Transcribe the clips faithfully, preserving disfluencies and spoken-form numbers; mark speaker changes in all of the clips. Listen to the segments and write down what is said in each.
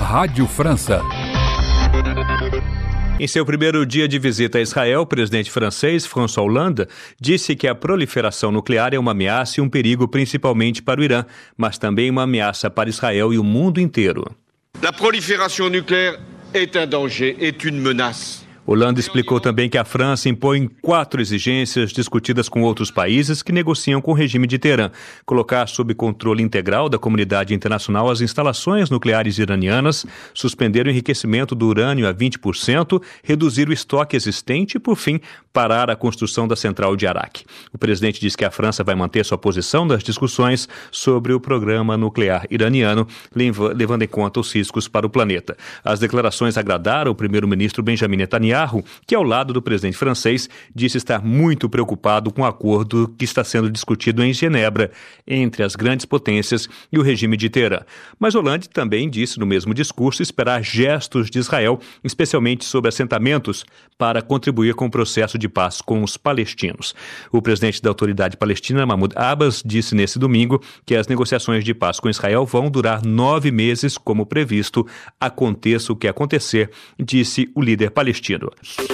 Speaker 1: Rádio França.
Speaker 2: Em seu primeiro dia de visita a Israel, o presidente francês, François Hollande, disse que a proliferação nuclear é uma ameaça e um perigo principalmente para o Irã, mas também uma ameaça para Israel e o mundo inteiro.
Speaker 3: A proliferação nuclear é um danger, é uma menace.
Speaker 2: Hollande explicou também que a França impõe quatro exigências discutidas com outros países que negociam com o regime de Teherã: colocar sob controle integral da comunidade internacional as instalações nucleares iranianas, suspender o enriquecimento do urânio a vinte por cento, reduzir o estoque existente e, por fim, parar a construção da central de Arak. O presidente disse que a França vai manter sua posição nas discussões sobre o programa nuclear iraniano, levando em conta os riscos para o planeta. As declarações agradaram o primeiro-ministro Benjamin Netanyahu, que, ao lado do presidente francês, disse estar muito preocupado com o acordo que está sendo discutido em Genebra entre as grandes potências e o regime de Teherã. Mas Hollande também disse no mesmo discurso esperar gestos de Israel, especialmente sobre assentamentos, para contribuir com o processo de paz com os palestinos. O presidente da Autoridade Palestina, Mahmoud Abbas, disse nesse domingo que as negociações de paz com Israel vão durar nove meses, como previsto, aconteça o que acontecer, disse o líder palestino.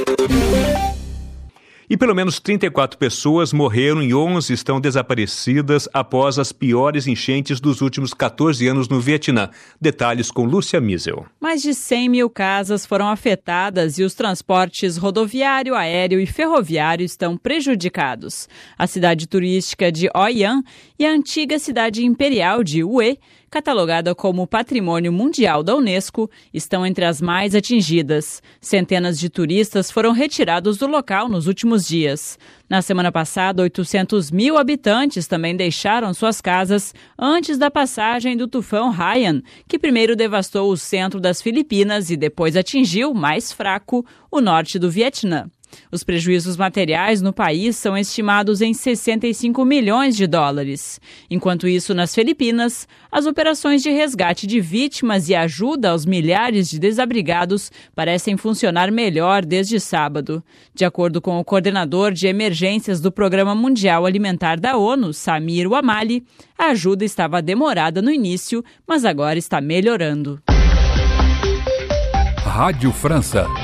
Speaker 2: E pelo menos trinta e quatro pessoas morreram e onze estão desaparecidas após as piores enchentes dos últimos catorze anos no Vietnã. Detalhes com Lúcia Miesel.
Speaker 4: Mais de cem mil casas foram afetadas e os transportes rodoviário, aéreo e ferroviário estão prejudicados. A cidade turística de Hoi An e a antiga cidade imperial de Hue, catalogada como Patrimônio Mundial da Unesco, estão entre as mais atingidas. Centenas de turistas foram retirados do local nos últimos dias. Na semana passada, oitocentos mil habitantes também deixaram suas casas antes da passagem do tufão Haiyan, que primeiro devastou o centro das Filipinas e depois atingiu, mais fraco, o norte do Vietnã. Os prejuízos materiais no país são estimados em sessenta e cinco milhões de dólares. Enquanto isso, nas Filipinas, as operações de resgate de vítimas e ajuda aos milhares de desabrigados parecem funcionar melhor desde sábado. De acordo com o coordenador de emergências do Programa Mundial Alimentar da ONU, Samir Ouamali, a ajuda estava demorada no início, mas agora está melhorando.
Speaker 1: Rádio França.